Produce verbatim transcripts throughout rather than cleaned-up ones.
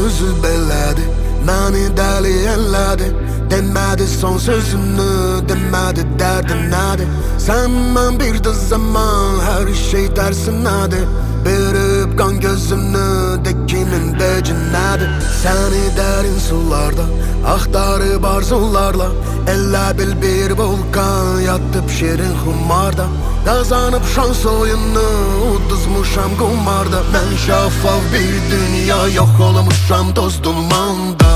özü belədi, məni dəli elədi. Demədi son sözünü, demədi dərdin nədir. Sən mən bir də zaman, hər şey tərsinədir. Verib qan gözünü, de kimin veci nədir. Səni dərin sularda, axtarıb arzularla. Elə bil bir vulkan, yatıb şirin xumarda. Qazanıb şans oyunu, uduzmuşam qumarda. Mən şəffaf bir dünya, yox olmuşam toz dumanda.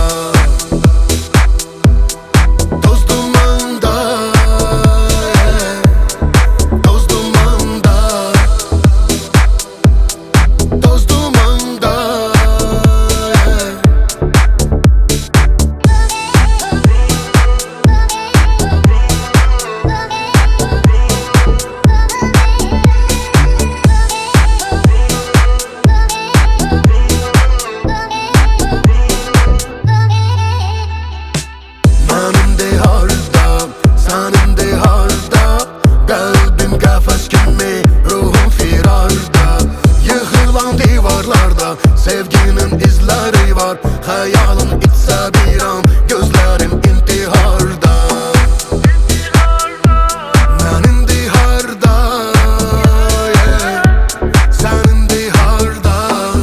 Sevginin izləri var, xəyalın içsə bir an, gözlərim intiharda. Mən indiharda, yeah. Sən indiharda,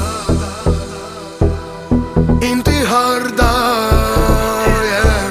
intiharda, yeah.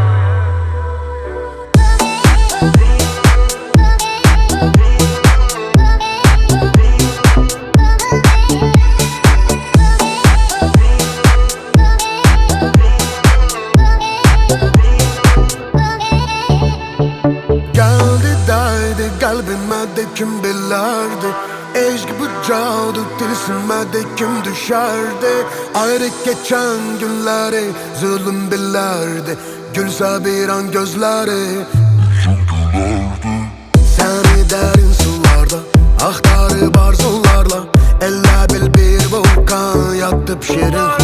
Kalbime de kim bilərdi, eşq bu cadı tilsimə de kim düşərdi. Ayrı geçən günləri zulüm bilərdi, gülsə bir an gözləri. Səni dərin sularda, axtarıb arzularla. Elə bil bir vulkan, yatıb şirin